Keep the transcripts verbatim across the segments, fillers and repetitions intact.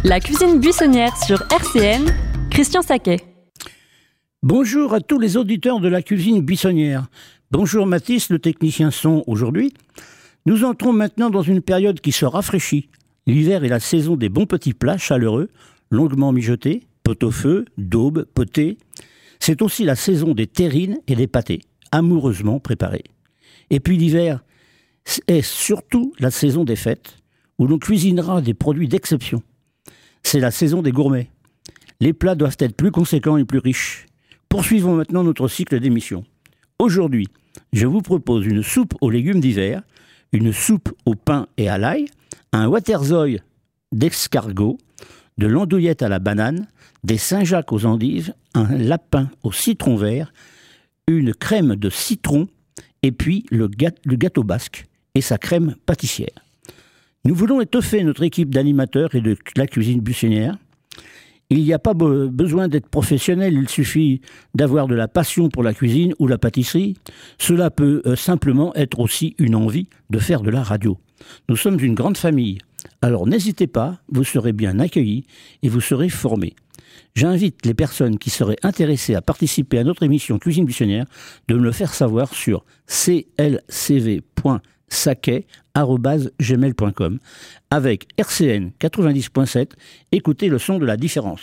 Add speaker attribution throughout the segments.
Speaker 1: La cuisine buissonnière sur R C N, Christian Saquet.
Speaker 2: Bonjour à tous les auditeurs de la cuisine buissonnière. Bonjour Mathis, le technicien son aujourd'hui. Nous entrons maintenant dans une période qui se rafraîchit. L'hiver est la saison des bons petits plats chaleureux, longuement mijotés, pot-au-feu, daubes, potés. C'est aussi la saison des terrines et des pâtés, amoureusement préparés. Et puis l'hiver est surtout la saison des fêtes, où l'on cuisinera des produits d'exception. C'est la saison des gourmets. Les plats doivent être plus conséquents et plus riches. Poursuivons maintenant notre cycle d'émissions. Aujourd'hui, je vous propose une soupe aux légumes d'hiver, une soupe au pain et à l'ail, un waterzooi d'escargot, de l'andouillette à la banane, des Saint-Jacques aux endives, un lapin au citron vert, une crème de citron et puis le gâteau, le gâteau basque et sa crème pâtissière. Nous voulons étoffer notre équipe d'animateurs et de la cuisine buissonnière. Il n'y a pas be- besoin d'être professionnel, il suffit d'avoir de la passion pour la cuisine ou la pâtisserie. Cela peut euh, simplement être aussi une envie de faire de la radio. Nous sommes une grande famille, alors n'hésitez pas, vous serez bien accueillis et vous serez formés. J'invite les personnes qui seraient intéressées à participer à notre émission Cuisine buissonnière de me le faire savoir sur c l c v point saquet arobase gmail point com. Avec R C N quatre-vingt-dix point sept, écoutez le son de la différence.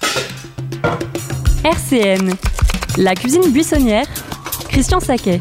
Speaker 1: R C N, la cuisine buissonnière, Christian Saquet.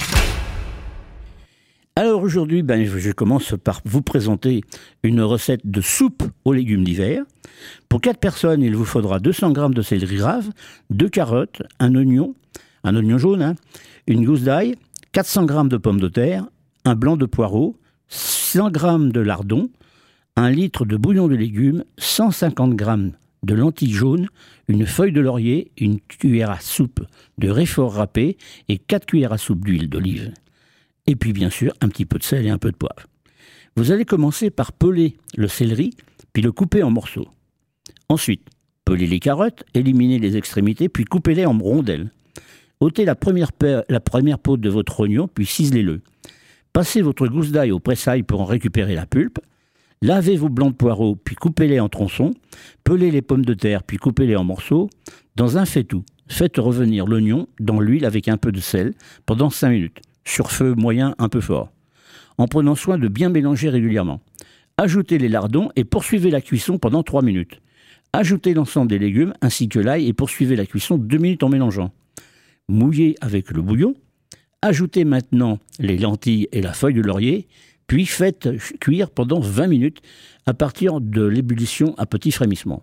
Speaker 2: Alors aujourd'hui, ben, je commence par vous présenter une recette de soupe aux légumes d'hiver. Pour quatre personnes, il vous faudra deux cents grammes de céleri rave, deux carottes, un oignon, un oignon jaune, hein, une gousse d'ail, quatre cents grammes de pommes de terre, un blanc de poireau, cent grammes de lardons, un litre de bouillon de légumes, cent cinquante grammes de lentilles jaunes, une feuille de laurier, une cuillère à soupe de réfort râpé et quatre cuillères à soupe d'huile d'olive. Et puis bien sûr, un petit peu de sel et un peu de poivre. Vous allez commencer par peler le céleri, puis le couper en morceaux. Ensuite, pelez les carottes, éliminez les extrémités, puis coupez-les en rondelles. ôtez la première, pa- la première peau de votre oignon, puis ciselez-le. Passez votre gousse d'ail au presse-ail pour en récupérer la pulpe. Lavez vos blancs de poireaux, puis coupez-les en tronçons. Pelez les pommes de terre, puis coupez-les en morceaux. Dans un faitout, faites revenir l'oignon dans l'huile avec un peu de sel pendant cinq minutes, sur feu moyen un peu fort, en prenant soin de bien mélanger régulièrement. Ajoutez les lardons et poursuivez la cuisson pendant trois minutes. Ajoutez l'ensemble des légumes ainsi que l'ail et poursuivez la cuisson deux minutes en mélangeant. Mouillez avec le bouillon. Ajoutez maintenant les lentilles et la feuille de laurier, puis faites cuire pendant vingt minutes à partir de l'ébullition à petit frémissement.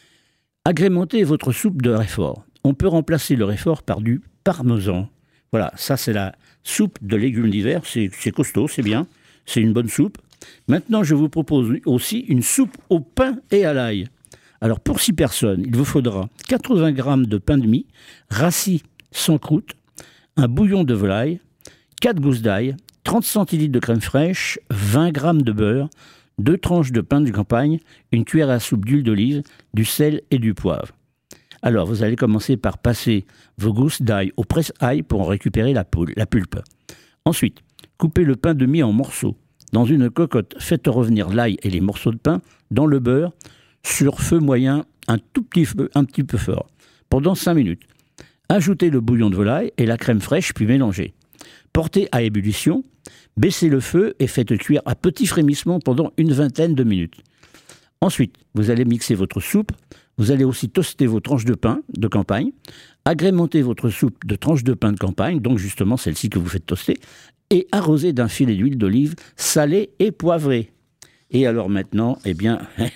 Speaker 2: Agrémentez votre soupe de réfort. On peut remplacer le réfort par du parmesan. Voilà, ça c'est la soupe de légumes d'hiver, c'est, c'est costaud, c'est bien, c'est une bonne soupe. Maintenant, je vous propose aussi une soupe au pain et à l'ail. Alors pour six personnes, il vous faudra quatre-vingts grammes de pain de mie, rassis sans croûte, un bouillon de volaille, quatre gousses d'ail, trente centilitres de crème fraîche, vingt grammes de beurre, deux tranches de pain de campagne, une cuillère à soupe d'huile d'olive, du sel et du poivre. Alors, vous allez commencer par passer vos gousses d'ail au presse-ail pour en récupérer la, poule, la pulpe. Ensuite, coupez le pain de mie en morceaux. Dans une cocotte, faites revenir l'ail et les morceaux de pain dans le beurre sur feu moyen un tout petit, feu, un petit peu fort, pendant cinq minutes. Ajoutez le bouillon de volaille et la crème fraîche, puis mélangez. Portez à ébullition, baissez le feu et faites cuire à petit frémissement pendant une vingtaine de minutes. Ensuite, vous allez mixer votre soupe. Vous allez aussi toaster vos tranches de pain de campagne, agrémenter votre soupe de tranches de pain de campagne, donc justement celle-ci que vous faites toaster, et arroser d'un filet d'huile d'olive salée et poivrée. Et alors maintenant, eh bien,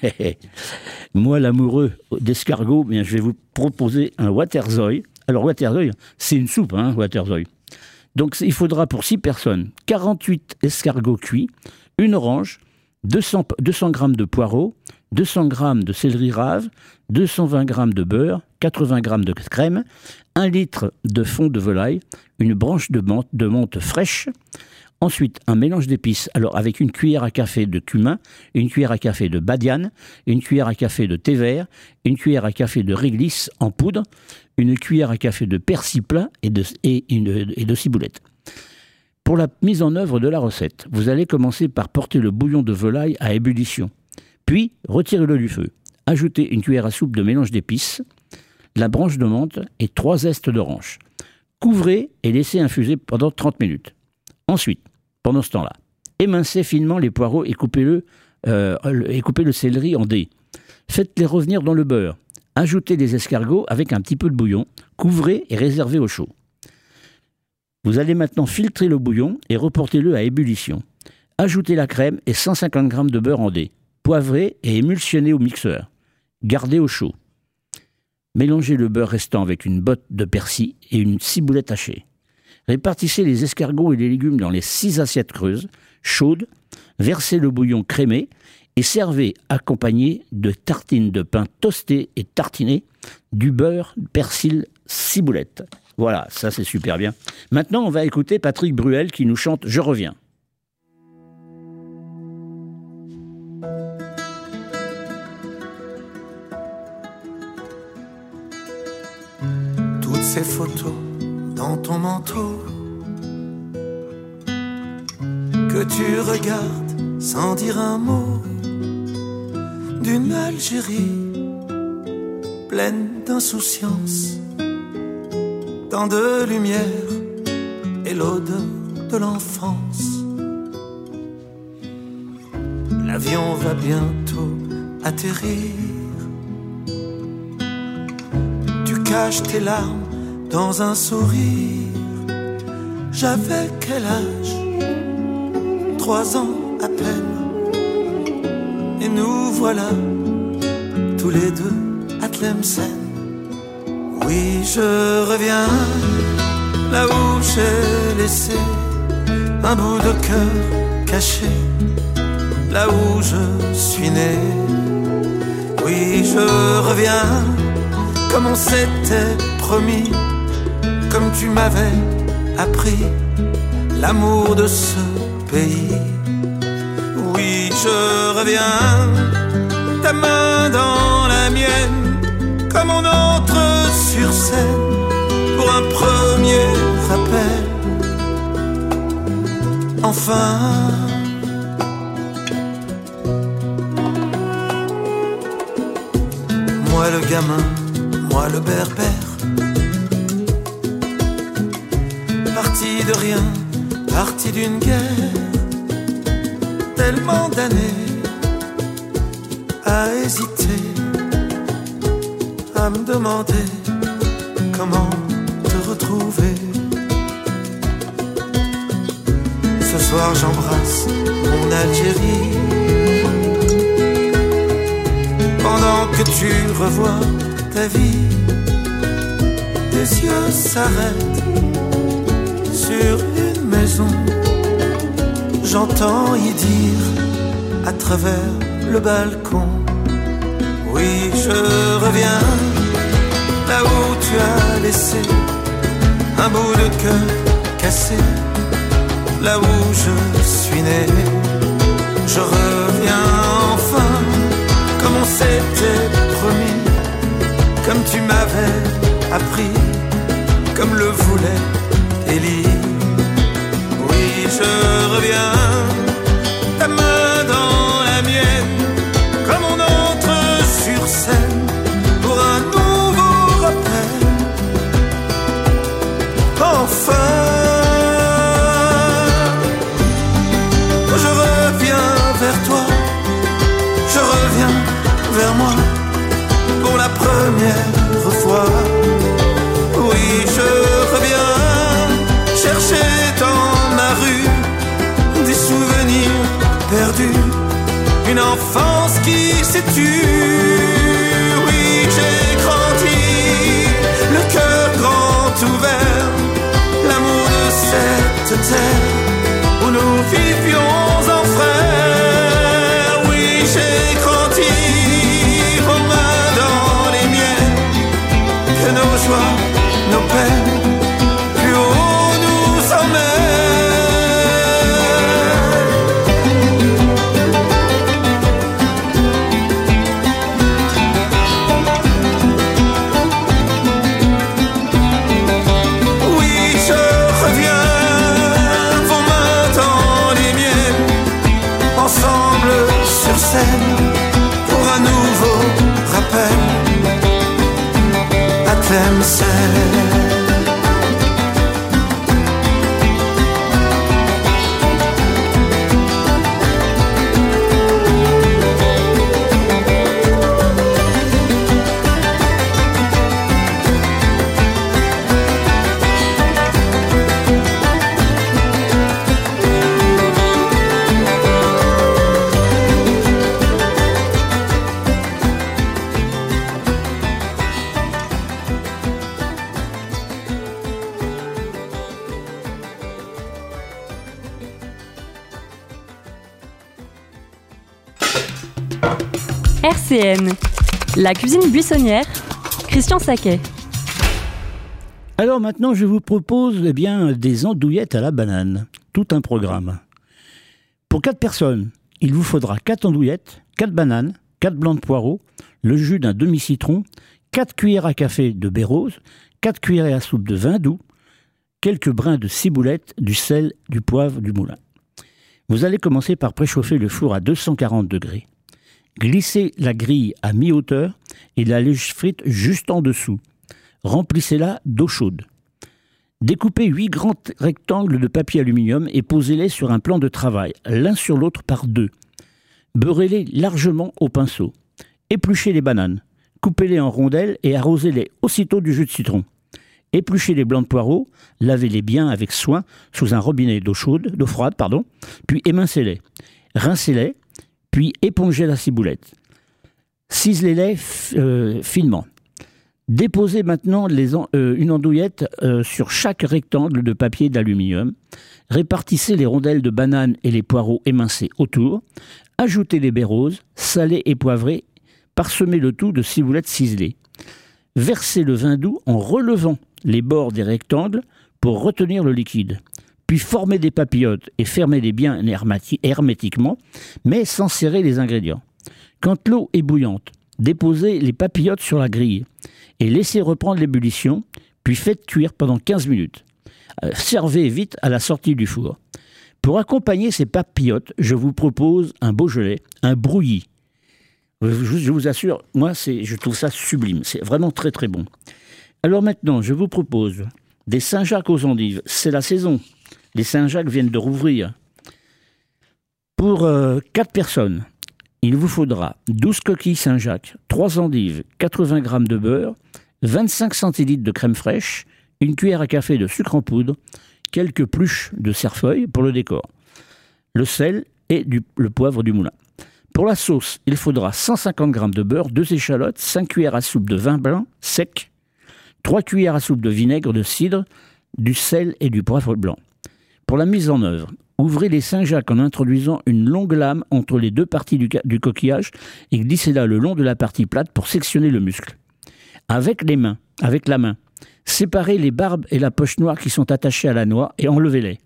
Speaker 2: moi l'amoureux d'escargot, eh bien, je vais vous proposer un waterzooi. Alors waterzooi, c'est une soupe, hein, waterzooi. Donc il faudra pour six personnes quarante-huit escargots cuits, une orange, deux cents, deux cents grammes de poireaux, deux cents grammes de céleri rave, deux cent vingt grammes de beurre, quatre-vingts grammes de crème, un litre de fond de volaille, une branche de menthe, de menthe fraîche. Ensuite, un mélange d'épices, alors avec une cuillère à café de cumin, une cuillère à café de badiane, une cuillère à café de thé vert, une cuillère à café de réglisse en poudre, une cuillère à café de persil plat et de, et, une, et de ciboulette. Pour la mise en œuvre de la recette, vous allez commencer par porter le bouillon de volaille à ébullition. Puis, retirez-le du feu. Ajoutez une cuillère à soupe de mélange d'épices, la branche de menthe et trois zestes d'orange. Couvrez et laissez infuser pendant trente minutes. Ensuite, pendant ce temps-là, émincez finement les poireaux et coupez-le, euh, et coupez le céleri en dés. Faites-les revenir dans le beurre. Ajoutez les escargots avec un petit peu de bouillon. Couvrez et réservez au chaud. Vous allez maintenant filtrer le bouillon et reportez-le à ébullition. Ajoutez la crème et cent cinquante grammes de beurre en dés. Poivrez et émulsionnez au mixeur. Gardez au chaud. Mélangez le beurre restant avec une botte de persil et une ciboulette hachée. Répartissez les escargots et les légumes dans les six assiettes creuses, chaudes. Versez le bouillon crémé et servez accompagné de tartines de pain toastées et tartinées, du beurre, persil, ciboulette. Voilà, ça c'est super bien. Maintenant, on va écouter Patrick Bruel qui nous chante « Je reviens ».
Speaker 3: Toutes ces photos dans ton manteau que tu regardes sans dire un mot, d'une Algérie pleine d'insouciance, tant de lumière et l'odeur de l'enfance. L'avion va bientôt atterrir. Tu caches tes larmes dans un sourire. J'avais quel âge? Trois ans à peine. Et nous voilà tous les deux à Tlemcen. Oui, je reviens là où j'ai laissé un bout de cœur caché, là où je suis né. Oui, je reviens comme on s'était promis, comme tu m'avais appris l'amour de ce pays. Oui, je reviens, ta main dans la mienne, comme on entre sur scène pour un premier rappel. Enfin, moi le gamin, moi le berbère, parti de rien, parti d'une guerre, tellement d'années à hésiter, à me demander comment te retrouver. Ce soir j'embrasse mon Algérie, pendant que tu revois ta vie. Tes yeux s'arrêtent sur une maison, j'entends y dire à travers le balcon. Oui, je reviens là où tu as laissé un bout de cœur cassé, là où je suis né. Je reviens enfin comme on s'était promis, comme tu m'avais appris, comme le voulait Élie. Oui, je reviens, ta main dans la mienne, comme on entre sur scène pour un nouveau rappel. Enfin, je reviens vers toi, je reviens vers moi pour la première fois. Oui, je reviens chercher dans ma rue des souvenirs perdus, une enfance qui s'est tue. Oui, j'ai grandi, le cœur grand ouvert, l'amour de cette terre où nous vivions en frères. Oui, j'ai grandi, vos mains dans les miennes, que nos joies, nos peines, plus haut nous emmènent. Oui, je reviens, vos mains dans les miennes, ensemble sur scène pour un nouveau Tlemcen.
Speaker 1: R C N, la cuisine buissonnière, Christian Saquet.
Speaker 2: Alors maintenant, je vous propose eh bien, des andouillettes à la banane. Tout un programme. Pour quatre personnes, il vous faudra quatre andouillettes, quatre bananes, quatre blancs de poireaux, le jus d'un demi-citron, quatre cuillères à café de baie rose, quatre cuillères à soupe de vin doux, quelques brins de ciboulette, du sel, du poivre, du moulin. Vous allez commencer par préchauffer le four à deux cent quarante degrés. Glissez la grille à mi-hauteur et la laissez frite juste en dessous. Remplissez-la d'eau chaude. Découpez huit grands rectangles de papier aluminium et posez-les sur un plan de travail, l'un sur l'autre par deux. Beurrez-les largement au pinceau. Épluchez les bananes. Coupez-les en rondelles et arrosez-les aussitôt du jus de citron. Épluchez les blancs de poireaux, lavez-les bien avec soin sous un robinet d'eau chaude, d'eau froide, pardon, puis émincez-les. Rincez-les, puis épongez la ciboulette. Ciselez-les euh, finement. Déposez maintenant les en, euh, une andouillette euh, sur chaque rectangle de papier d'aluminium. Répartissez les rondelles de banane et les poireaux émincés autour. Ajoutez les baies roses, salées et poivrées. Parsemez le tout de ciboulette ciselée. Versez le vin doux en relevant les bords des rectangles pour retenir le liquide. Puis formez des papillotes et fermez-les bien hermétiquement, mais sans serrer les ingrédients. Quand l'eau est bouillante, déposez les papillotes sur la grille et laissez reprendre l'ébullition, puis faites cuire pendant quinze minutes. Euh, servez vite à la sortie du four. Pour accompagner ces papillotes, je vous propose un Beaujolais, un brouillis. Je, je vous assure, moi, c'est, je trouve ça sublime. C'est vraiment très très bon. Alors maintenant, je vous propose des Saint-Jacques aux endives. C'est la saison. Les Saint-Jacques viennent de rouvrir. Pour euh, quatre personnes, il vous faudra douze coquilles Saint-Jacques, trois endives, quatre-vingts grammes de beurre, vingt-cinq centilitres de crème fraîche, une cuillère à café de sucre en poudre, quelques pluches de cerfeuil pour le décor, le sel et du, le poivre du moulin. Pour la sauce, il faudra cent cinquante grammes de beurre, deux échalotes, cinq cuillères à soupe de vin blanc sec, trois cuillères à soupe de vinaigre de cidre, du sel et du poivre blanc. Pour la mise en œuvre, ouvrez les Saint-Jacques en introduisant une longue lame entre les deux parties du, du coquillage et glissez-la le long de la partie plate pour sectionner le muscle. Avec les mains, avec la main, séparez les barbes et la poche noire qui sont attachées à la noix et enlevez-les.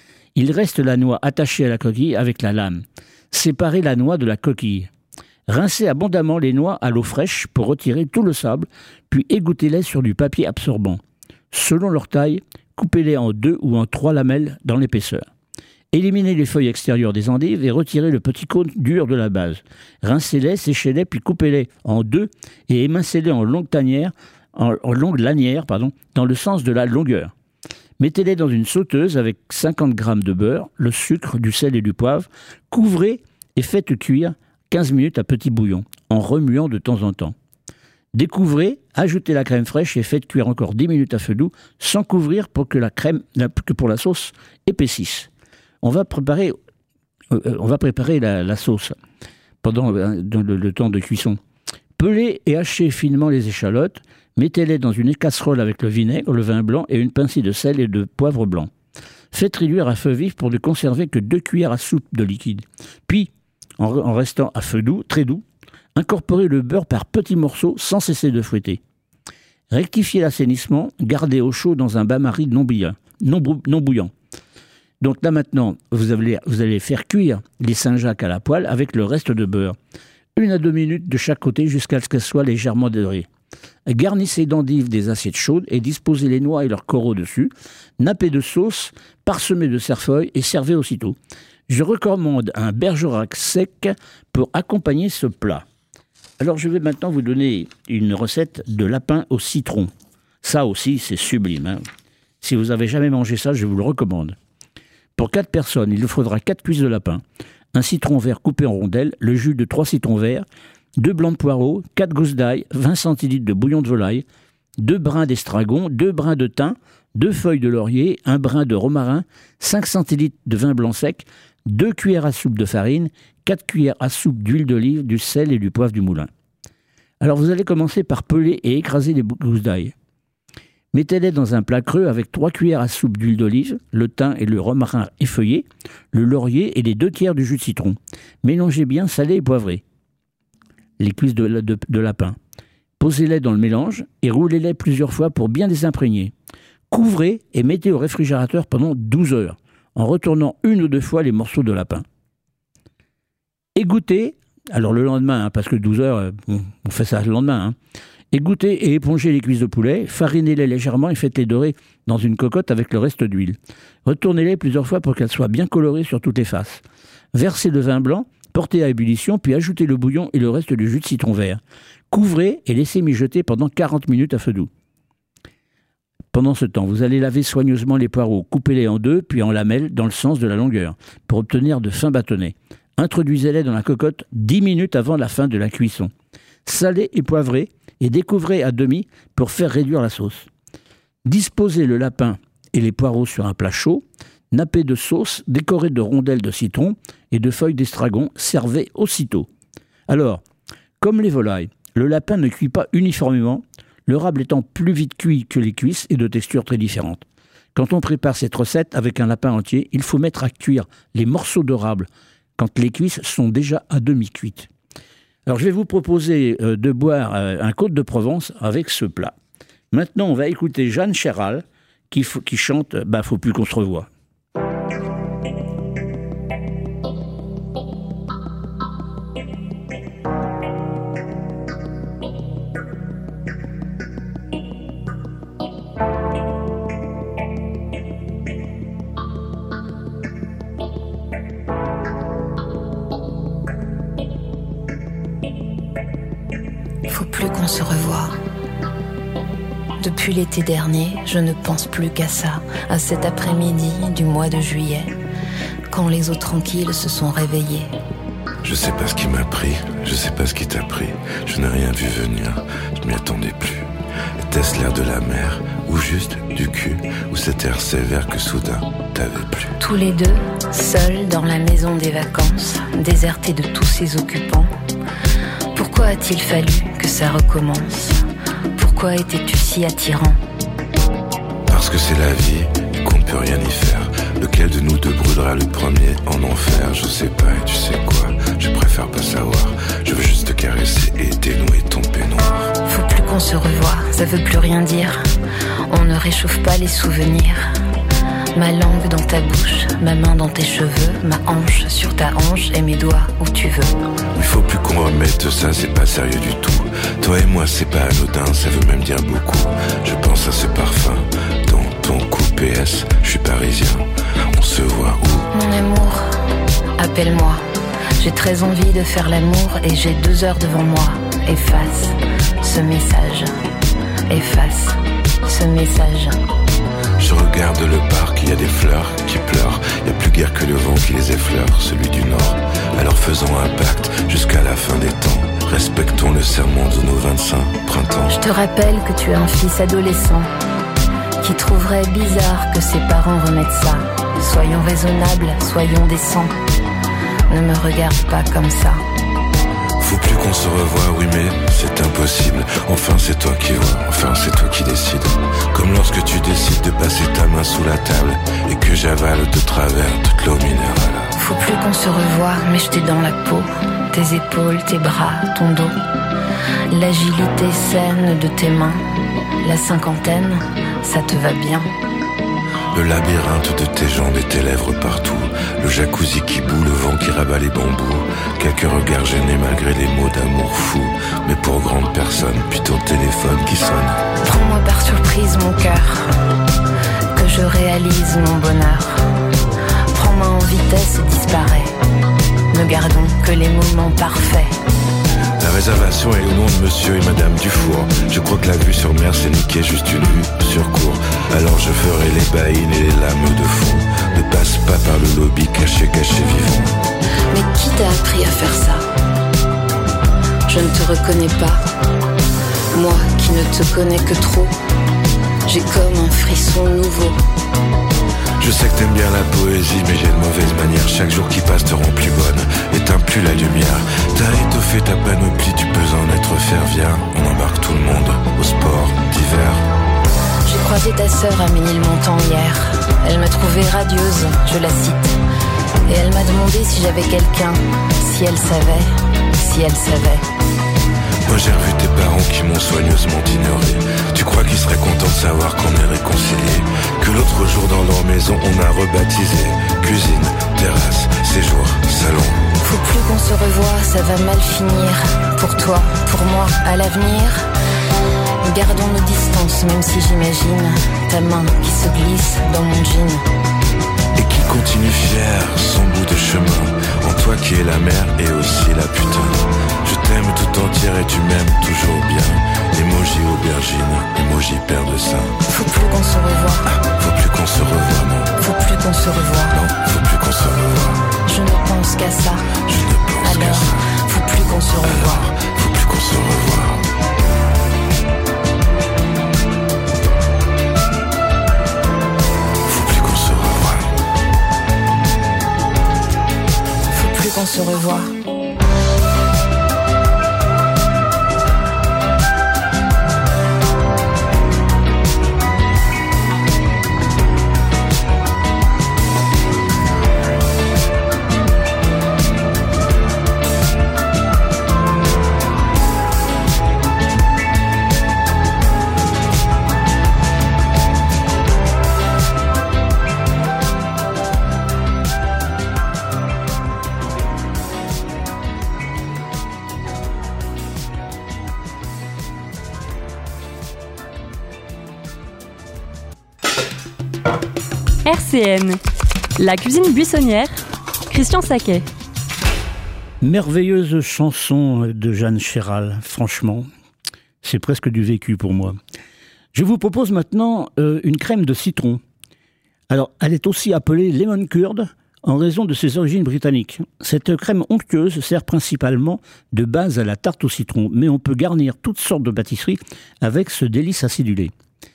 Speaker 2: Il reste la noix attachée à la coquille avec la lame. Séparez la noix de la coquille. Rincez abondamment les noix à l'eau fraîche pour retirer tout le sable, puis égouttez-les sur du papier absorbant. Selon leur taille, coupez-les en deux ou en trois lamelles dans l'épaisseur. Éliminez les feuilles extérieures des endives et retirez le petit cône dur de la base. Rincez-les, séchez-les, puis coupez-les en deux et émincez-les en longues tanières, en, en longues lanières, pardon, dans le sens de la longueur. Mettez-les dans une sauteuse avec cinquante grammes de beurre, le sucre, du sel et du poivre. Couvrez et faites cuire quinze minutes à petit bouillon, en remuant de temps en temps. Découvrez, ajoutez la crème fraîche et faites cuire encore dix minutes à feu doux, sans couvrir pour que la crème, que pour la sauce épaississe. On va préparer, euh, on va préparer la, la sauce pendant euh, le, le temps de cuisson. Pelez et hachez finement les échalotes. Mettez-les dans une casserole avec le vinaigre, le vin blanc et une pincée de sel et de poivre blanc. Faites réduire à feu vif pour ne conserver que deux cuillères à soupe de liquide. Puis, en, en restant à feu doux, très doux, incorporez le beurre par petits morceaux sans cesser de fouetter. Rectifiez l'assainissement, gardez au chaud dans un bain-marie non bouillant. Non, non bouillant. Donc là maintenant, vous allez, vous allez faire cuire les Saint-Jacques à la poêle avec le reste de beurre. Une à deux minutes de chaque côté jusqu'à ce qu'elles soient légèrement dorées. Garnissez d'endives des assiettes chaudes et disposez les noix et leurs coraux dessus. Nappez de sauce, parsemez de cerfeuil et servez aussitôt. Je recommande un Bergerac sec pour accompagner ce plat. Alors je vais maintenant vous donner une recette de lapin au citron. Ça aussi, c'est sublime. Hein. Si vous n'avez jamais mangé ça, je vous le recommande. Pour quatre personnes, il vous faudra quatre cuisses de lapin, un citron vert coupé en rondelles, le jus de trois citrons verts, deux blancs de poireaux, quatre gousses d'ail, vingt centilitres de bouillon de volaille, deux brins d'estragon, deux brins de thym, deux feuilles de laurier, un brin de romarin, cinq centilitres de vin blanc sec, deux cuillères à soupe de farine, quatre cuillères à soupe d'huile d'olive, du sel et du poivre du moulin. Alors vous allez commencer par peler et écraser les gousses d'ail. Mettez-les dans un plat creux avec trois cuillères à soupe d'huile d'olive, le thym et le romarin effeuillé, le laurier et les deux tiers du jus de citron. Mélangez bien salé et poivré les cuisses de, de, de lapin. Posez-les dans le mélange et roulez-les plusieurs fois pour bien les imprégner. Couvrez et mettez au réfrigérateur pendant douze heures, en retournant une ou deux fois les morceaux de lapin. Égouttez, alors le lendemain, hein, parce que douze heures, on, on fait ça le lendemain, hein. Égouttez et épongez les cuisses de poulet, farinez-les légèrement et faites-les dorer dans une cocotte avec le reste d'huile. Retournez-les plusieurs fois pour qu'elles soient bien colorées sur toutes les faces. Versez le vin blanc, portez à ébullition, puis ajoutez le bouillon et le reste du jus de citron vert. Couvrez et laissez mijoter pendant quarante minutes à feu doux. Pendant ce temps, vous allez laver soigneusement les poireaux, coupez-les en deux, puis en lamelles dans le sens de la longueur, pour obtenir de fins bâtonnets. Introduisez-les dans la cocotte dix minutes avant la fin de la cuisson. Salez et poivrez et découvrez à demi pour faire réduire la sauce. Disposez le lapin et les poireaux sur un plat chaud, nappez de sauce, décorez de rondelles de citron et de feuilles d'estragon, servez aussitôt. Alors, comme les volailles, le lapin ne cuit pas uniformément, le rable étant plus vite cuit que les cuisses et de texture très différente. Quand on prépare cette recette avec un lapin entier, il faut mettre à cuire les morceaux de rable quand les cuisses sont déjà à demi cuites. Alors je vais vous proposer euh, de boire euh, un Côte de Provence avec ce plat. Maintenant, on va écouter Jeanne Chéral qui, f- qui chante « Bah, faut plus qu'on se revoie ».
Speaker 4: Faut plus qu'on se revoie. Depuis l'été dernier, je ne pense plus qu'à ça, à cet après-midi du mois de juillet, quand les eaux tranquilles se sont réveillées.
Speaker 5: Je sais pas ce qui m'a pris, je sais pas ce qui t'a pris, je n'ai rien vu venir, je m'y attendais plus. Était-ce l'air de la mer, ou juste du cul, ou cet air sévère que soudain t'avais plus?
Speaker 4: Tous les deux, seuls dans la maison des vacances, désertés de tous ses occupants. Pourquoi a-t-il fallu que ça recommence? Pourquoi étais-tu si attirant?
Speaker 5: Parce que c'est la vie et qu'on ne peut rien y faire. Lequel de nous deux brûlera le premier en enfer? Je sais pas et tu sais quoi, je préfère pas savoir. Je veux juste te caresser et dénouer ton peignoir.
Speaker 4: Faut plus qu'on se revoie, ça veut plus rien dire. On ne réchauffe pas les souvenirs. Ma langue dans ta bouche, ma main dans tes cheveux, ma hanche sur ta hanche et mes doigts où tu veux.
Speaker 5: Il faut plus qu'on remette ça, c'est pas sérieux du tout. Toi et moi c'est pas anodin, ça veut même dire beaucoup. Je pense à ce parfum dans ton coup P S, je suis parisien. On se voit où?
Speaker 4: Mon amour, appelle-moi. J'ai très envie de faire l'amour et j'ai deux heures devant moi. Efface ce message, efface ce message.
Speaker 5: Je regarde le parc, il y a des fleurs qui pleurent. Il n'y a plus guère que le vent qui les effleure, celui du Nord. Alors faisons un pacte jusqu'à la fin des temps. Respectons le serment de nos vingt-cinq printemps.
Speaker 4: Je te rappelle que tu es un fils adolescent qui trouverait bizarre que ses parents remettent ça. Soyons raisonnables, soyons décents. Ne me regarde pas comme ça.
Speaker 5: Faut plus qu'on se revoie, oui mais c'est impossible. Enfin c'est toi qui vois, enfin c'est toi qui décides. Comme lorsque tu décides de passer ta main sous la table et que j'avale de travers toute l'eau minérale.
Speaker 4: Faut plus qu'on se revoie, mais j'étais dans la peau. Tes épaules, tes bras, ton dos. L'agilité saine de tes mains. La cinquantaine, ça te va bien.
Speaker 5: Le labyrinthe de tes jambes et tes lèvres partout. Le jacuzzi qui bout, le vent qui rabat les bambous. Quelques regards gênés malgré les mots d'amour fou. Mais pour grande personne, puis ton téléphone qui sonne.
Speaker 4: Prends-moi par surprise mon cœur, que je réalise mon bonheur. Prends-moi en vitesse et disparais. Ne gardons que les moments parfaits.
Speaker 5: La Réservation est au nom de monsieur et madame Dufour. Je crois que la vue sur mer c'est niqué, juste une vue sur cour. Alors je ferai les baïnes et les lames de fond. Ne passe pas par le lobby, caché, caché, vivant.
Speaker 4: Mais qui t'a appris à faire ça? Je ne te reconnais pas. Moi qui ne te connais que trop. J'ai comme un frisson nouveau.
Speaker 5: Je sais que t'aimes bien la poésie, mais j'ai de mauvaises manières. Chaque jour qui passe te rend plus bonne. Éteins plus la lumière. T'as étoffé ta panoplie, tu peux en être fier. Viens, on embarque tout le monde au sport d'hiver.
Speaker 4: J'ai croisé ta sœur à Ménilmontant hier. Elle m'a trouvée radieuse, je la cite. Et elle m'a demandé si j'avais quelqu'un, si elle savait, si elle savait.
Speaker 5: Moi j'ai revu tes parents qui m'ont soigneusement ignoré. Tu crois qu'ils seraient contents de savoir qu'on est réconciliés? Que l'autre jour dans leur maison on a rebaptisé cuisine, terrasse, séjour, salon.
Speaker 4: Faut plus qu'on se revoie, ça va mal finir. Pour toi, pour moi, à l'avenir. Gardons nos distances, même si j'imagine ta main qui se glisse dans mon jean.
Speaker 5: Et qui continue fier son bout de chemin. En toi qui est la mère et aussi la putain. Je t'aime tout entière et tu m'aimes toujours bien. Emoji aubergine, emoji père de sein.
Speaker 4: Faut plus qu'on se revoie.
Speaker 5: Ah, faut plus qu'on se revoie, non.
Speaker 4: Faut plus qu'on se revoie.
Speaker 5: Non, faut plus qu'on se revoie.
Speaker 4: Je ne pense qu'à ça.
Speaker 5: Je ne pense
Speaker 4: Alors,
Speaker 5: qu'à ça.
Speaker 4: faut plus qu'on se revoie.
Speaker 5: Alors, faut plus qu'on se revoie.
Speaker 4: On se revoit.
Speaker 1: R C N, la cuisine buissonnière, Christian Saquet.
Speaker 2: Merveilleuse chanson de Jeanne Chéral, franchement, c'est presque du vécu pour moi. Je vous propose maintenant euh, une crème de citron. Alors, elle est aussi appelée lemon curd en raison de ses origines britanniques. Cette crème onctueuse sert principalement de base à la tarte au citron, mais on peut garnir toutes sortes de pâtisseries avec ce délice acidulé.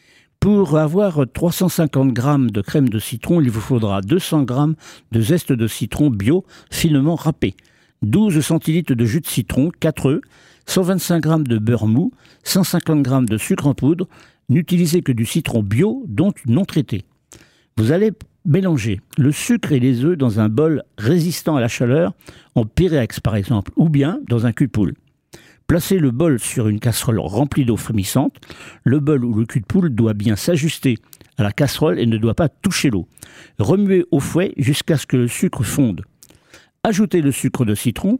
Speaker 2: Pour avoir trois cent cinquante grammes de crème de citron, il vous faudra deux cents grammes de zeste de citron bio finement râpé, douze centilitres de jus de citron, quatre œufs, cent vingt-cinq grammes de beurre mou, cent cinquante grammes de sucre en poudre. N'utilisez que du citron bio, donc non traité. Vous allez mélanger le sucre et les œufs dans un bol résistant à la chaleur, en Pyréx par exemple, ou bien dans un cul-de-poule. Placez le bol sur une casserole remplie d'eau frémissante. Le bol ou le cul-de-poule doit bien s'ajuster à la casserole et ne doit pas toucher l'eau. Remuez au fouet jusqu'à ce que le sucre fonde. Ajoutez le sucre de citron,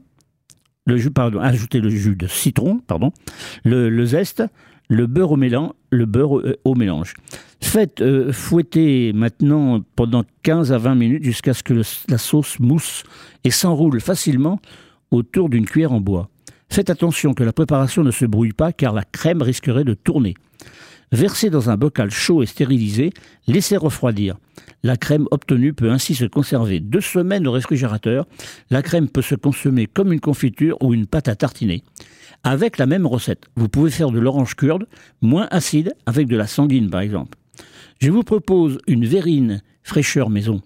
Speaker 2: le jus, pardon, ajoutez le jus de citron, pardon, le, le zeste, le beurre au mélange, le beurre euh, au mélange. Faites euh, fouetter maintenant pendant quinze à vingt minutes jusqu'à ce que le, la sauce mousse et s'enroule facilement autour d'une cuillère en bois. Faites attention que la préparation ne se brouille pas car la crème risquerait de tourner. Versez dans un bocal chaud et stérilisé, laissez refroidir. La crème obtenue peut ainsi se conserver deux semaines au réfrigérateur. La crème peut se consommer comme une confiture ou une pâte à tartiner. Avec la même recette, vous pouvez faire de l'orange curd, moins acide, avec de la sanguine par exemple. Je vous propose une verrine fraîcheur maison.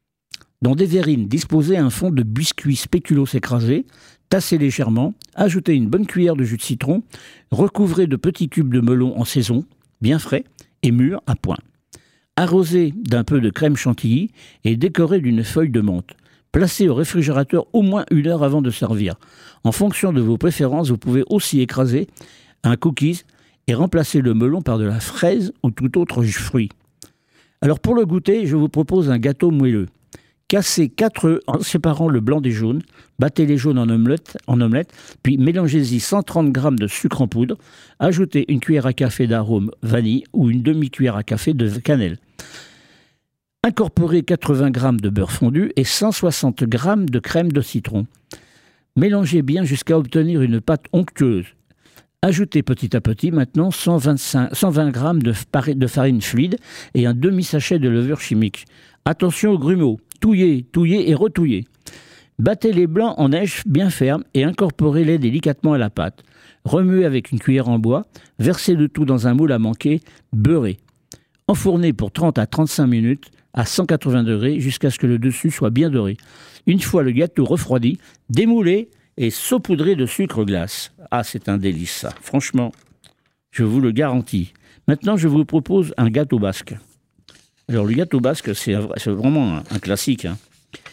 Speaker 2: Dans des verrines, disposez un fond de biscuit spéculoos écrasé, tassez légèrement, ajoutez une bonne cuillère de jus de citron, recouvrez de petits cubes de melon en saison, bien frais et mûrs à point. Arrosez d'un peu de crème chantilly et décorez d'une feuille de menthe. Placez au réfrigérateur au moins une heure avant de servir. En fonction de vos préférences, vous pouvez aussi écraser un cookies et remplacer le melon par de la fraise ou tout autre fruit. Alors pour le goûter, je vous propose un gâteau moelleux. Cassez quatre œufs en séparant le blanc des jaunes, battez les jaunes en omelette, en omelette puis mélangez-y cent trente grammes de sucre en poudre, ajoutez une cuillère à café d'arôme vanille ou une demi-cuillère à café de cannelle. Incorporez quatre-vingts grammes de beurre fondu et cent soixante grammes de crème de citron. Mélangez bien jusqu'à obtenir une pâte onctueuse. Ajoutez petit à petit maintenant cent vingt-cinq, cent vingt grammes de, de farine fluide et un demi-sachet de levure chimique. Attention aux grumeaux. Touillez, touillez et retouillez. Battez les blancs en neige bien ferme et incorporez-les délicatement à la pâte. Remuez avec une cuillère en bois, versez le tout dans un moule à manquer, beurrez. Enfournez pour trente à trente-cinq minutes à cent quatre-vingts degrés jusqu'à ce que le dessus soit bien doré. Une fois le gâteau refroidi, démoulez et saupoudrez de sucre glace. Ah, c'est un délice ça, franchement, je vous le garantis. Maintenant, je vous propose un gâteau basque. Alors, le gâteau basque, c'est, un, c'est vraiment un, un classique. Hein.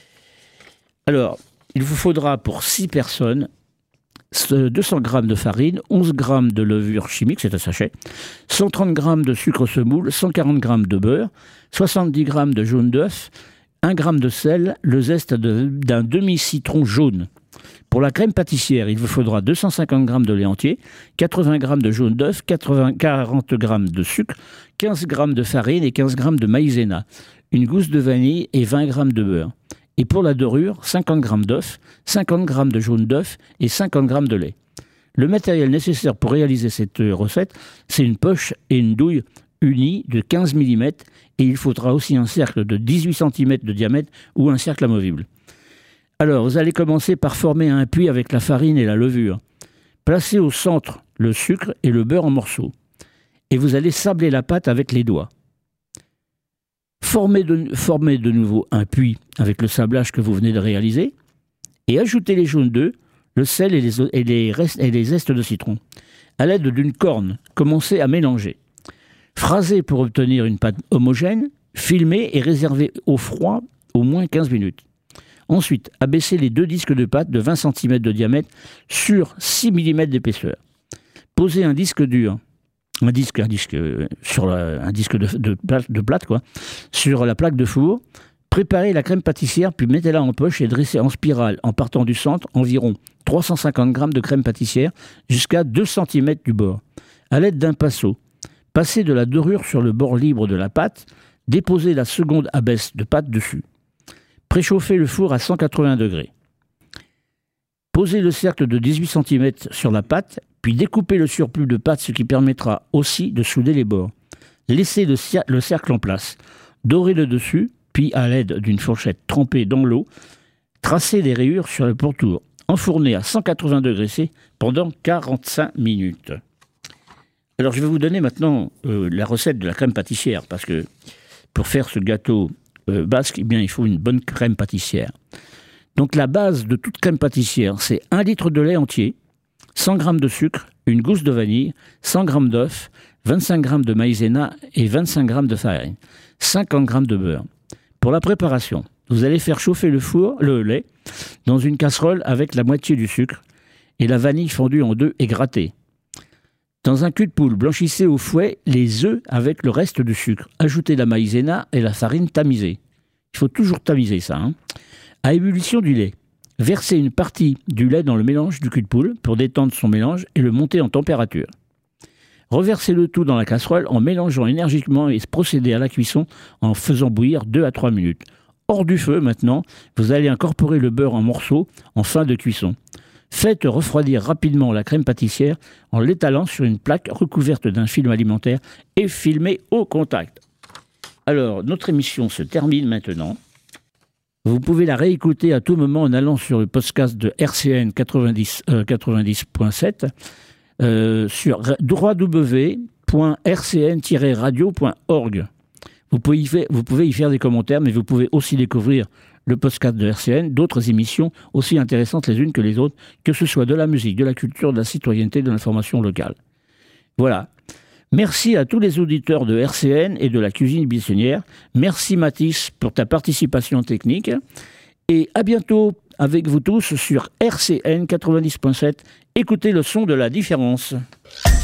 Speaker 2: Alors, il vous faudra pour six personnes deux cents grammes de farine, onze grammes de levure chimique, c'est un sachet, cent trente grammes de sucre semoule, cent quarante grammes de beurre, soixante-dix grammes de jaune d'œuf, un gramme de sel, le zeste de, d'un demi-citron jaune. Pour la crème pâtissière, il vous faudra deux cent cinquante grammes de lait entier, quatre-vingts grammes de jaune d'œuf, quarante grammes de sucre, quinze grammes de farine et quinze grammes de maïzena, une gousse de vanille et vingt grammes de beurre. Et pour la dorure, cinquante grammes d'œuf, cinquante grammes de jaune d'œuf et cinquante grammes de lait. Le matériel nécessaire pour réaliser cette recette, c'est une poche et une douille unies de quinze millimètres et il faudra aussi un cercle de dix-huit centimètres de diamètre ou un cercle amovible. Alors, vous allez commencer par former un puits avec la farine et la levure. Placez au centre le sucre et le beurre en morceaux. Et vous allez sabler la pâte avec les doigts. Formez de, formez de nouveau un puits avec le sablage que vous venez de réaliser et ajoutez les jaunes d'œufs, le sel et les, et, les restes, et les zestes de citron. À l'aide d'une corne, commencez à mélanger. Phrasez pour obtenir une pâte homogène, filmez et réservez au froid au moins quinze minutes. Ensuite, abaissez les deux disques de pâte de vingt centimètres de diamètre sur six millimètres d'épaisseur. Posez un disque dur, un disque, un disque, euh, sur la, un disque de, de, de plate, quoi, sur la plaque de four. Préparez la crème pâtissière, puis mettez-la en poche et dressez en spirale, en partant du centre, environ trois cent cinquante grammes de crème pâtissière jusqu'à deux centimètres du bord. À l'aide d'un pinceau, passez de la dorure sur le bord libre de la pâte, déposez la seconde abaisse de pâte dessus. Préchauffez le four à cent quatre-vingts degrés. Posez le cercle de dix-huit centimètres sur la pâte, puis découpez le surplus de pâte, ce qui permettra aussi de souder les bords. Laissez le, cer- le cercle en place. Dorez le dessus, puis à l'aide d'une fourchette trempée dans l'eau, tracez des rayures sur le pourtour. Enfournez à cent quatre-vingts degrés C pendant quarante-cinq minutes. Alors je vais vous donner maintenant euh, la recette de la crème pâtissière, parce que pour faire ce gâteau euh, basque, eh bien, il faut une bonne crème pâtissière. Donc la base de toute crème pâtissière, c'est un litre de lait entier, cent grammes de sucre, une gousse de vanille, cent grammes d'œuf, vingt-cinq grammes de maïzena et vingt-cinq grammes de farine, cinquante grammes de beurre. Pour la préparation, vous allez faire chauffer le four, le lait, dans une casserole avec la moitié du sucre et la vanille fondue en deux et grattée. Dans un cul de poule, blanchissez au fouet les œufs avec le reste du sucre. Ajoutez la maïzena et la farine tamisée. Il faut toujours tamiser ça. Hein. À ébullition du lait, versez une partie du lait dans le mélange du cul de poule pour détendre son mélange et le monter en température. Reversez le tout dans la casserole en mélangeant énergiquement et procédez à la cuisson en faisant bouillir deux à trois minutes. Hors du feu maintenant, vous allez incorporer le beurre en morceaux en fin de cuisson. Faites refroidir rapidement la crème pâtissière en l'étalant sur une plaque recouverte d'un film alimentaire et filmez au contact. Alors, notre émission se termine maintenant. Vous pouvez la réécouter à tout moment en allant sur le podcast de R C N quatre-vingt-dix point sept euh, sur w w w point r c n tiret radio point org. Vous pouvez, y faire, vous pouvez y faire des commentaires, mais vous pouvez aussi découvrir le podcast de R C N, d'autres émissions aussi intéressantes les unes que les autres, que ce soit de la musique, de la culture, de la citoyenneté, de l'information locale. Voilà. Merci à tous les auditeurs de R C N et de la cuisine buissonnière. Merci Mathis pour ta participation technique. Et à bientôt avec vous tous sur R C N quatre-vingt-dix point sept. Écoutez le son de la différence.